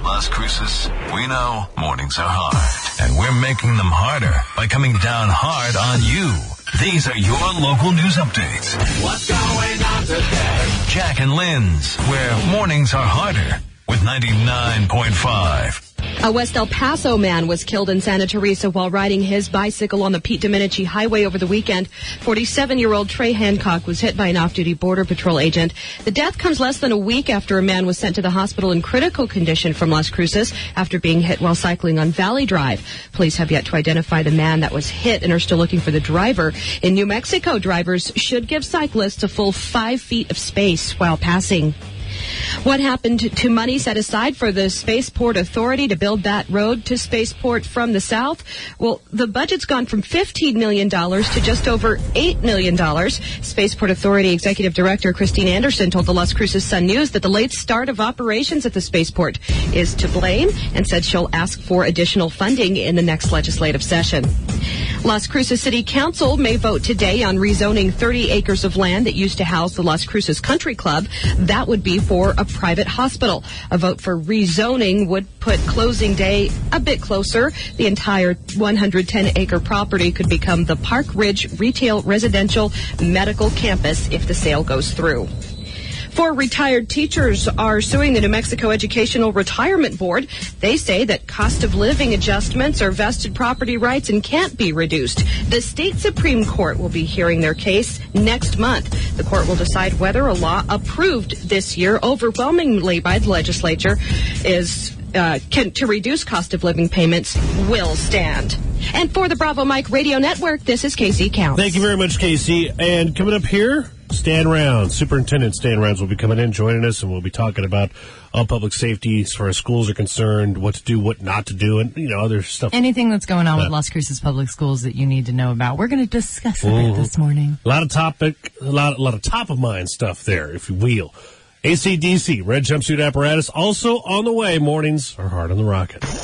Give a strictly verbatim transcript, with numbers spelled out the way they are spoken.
Las Cruces, we know mornings are hard. And we're making them harder by coming down hard on you. These are your local news updates. What's going on today? Jack and Lynn's, where mornings are harder, with ninety-nine point five. A West El Paso man was killed in Santa Teresa while riding his bicycle on the Pete Domenici Highway over the weekend. forty-seven-year-old Trey Hancock was hit by an off-duty Border Patrol agent. The death comes less than a week after a man was sent to the hospital in critical condition from Las Cruces after being hit while cycling on Valley Drive. Police have yet to identify the man that was hit and are still looking for the driver. In New Mexico, drivers should give cyclists a full five feet of space while passing. What happened to money set aside for the Spaceport Authority to build that road to Spaceport from the south? Well, the budget's gone from fifteen million dollars to just over eight million dollars. Spaceport Authority Executive Director Christine Anderson told the Las Cruces Sun News that the late start of operations at the spaceport is to blame and said she'll ask for additional funding in the next legislative session. Las Cruces City Council may vote today on rezoning thirty acres of land that used to house the Las Cruces Country Club. That would be for a private hospital. A vote for rezoning would put closing day a bit closer. The entire one hundred ten acre property could become the Park Ridge Retail Residential Medical Campus if the sale goes through. Four retired teachers are suing the New Mexico Educational Retirement Board. They say that cost of living adjustments are vested property rights and can't be reduced. The state Supreme Court will be hearing their case next month. The court will decide whether a law approved this year overwhelmingly by the legislature is uh, can, to reduce cost of living payments will stand. And for the Bravo Mike Radio Network, this is Casey Counts. Thank you very much, Casey. And coming up here, Stan Rounds, Superintendent Stan Rounds will be coming in, joining us, and we'll be talking about all public safety as far as schools are concerned, what to do, what not to do, and, you know, other stuff. Anything that's going on uh, with Las Cruces Public Schools that you need to know about. We're going to discuss it mm-hmm. this morning. A lot of topic, a lot, a lot of top-of-mind stuff there, if you will. A C D C, Red Jumpsuit Apparatus, also on the way. Mornings are hard on the rocket.